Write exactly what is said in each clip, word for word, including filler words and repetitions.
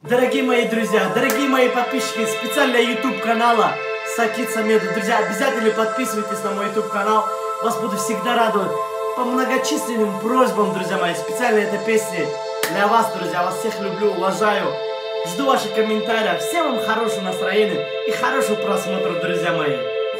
Дорогие мои друзья, дорогие мои подписчики специально YouTube канала Сакит Самедов. Друзья, обязательно подписывайтесь на мой YouTube канал. Вас буду всегда радовать. По многочисленным просьбам, друзья мои, специально этой песни для вас, друзья. Вас всех люблю, уважаю. Жду ваших комментариев. Всем вам хорошего настроения и хорошего просмотра, друзья мои.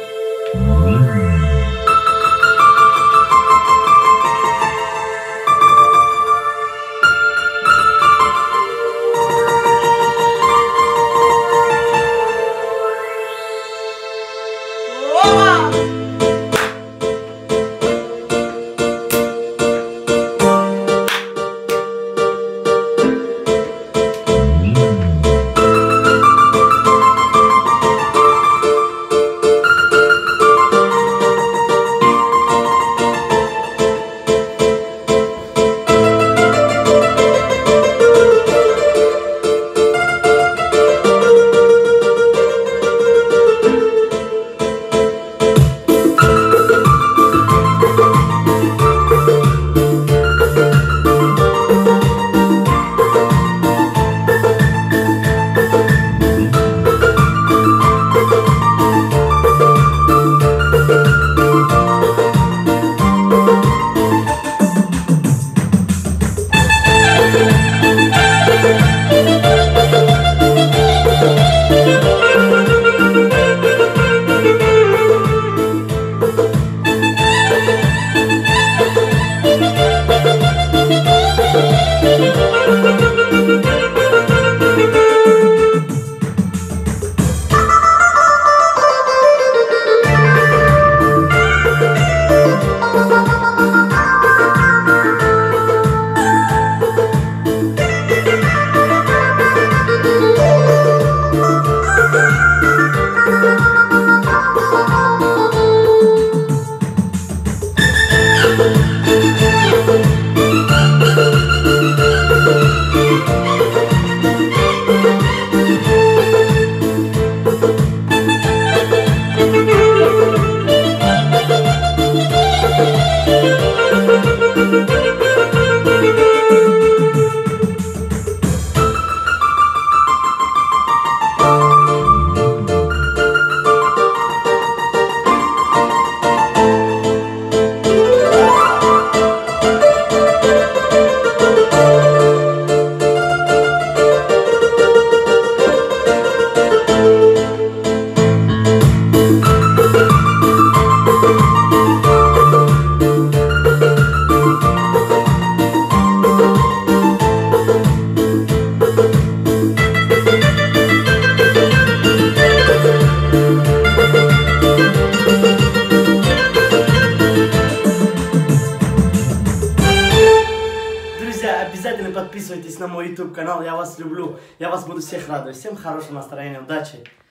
Обязательно подписывайтесь на мой YouTube канал. Я вас люблю. Я вас буду всех радовать. Всем хорошего настроения. Удачи.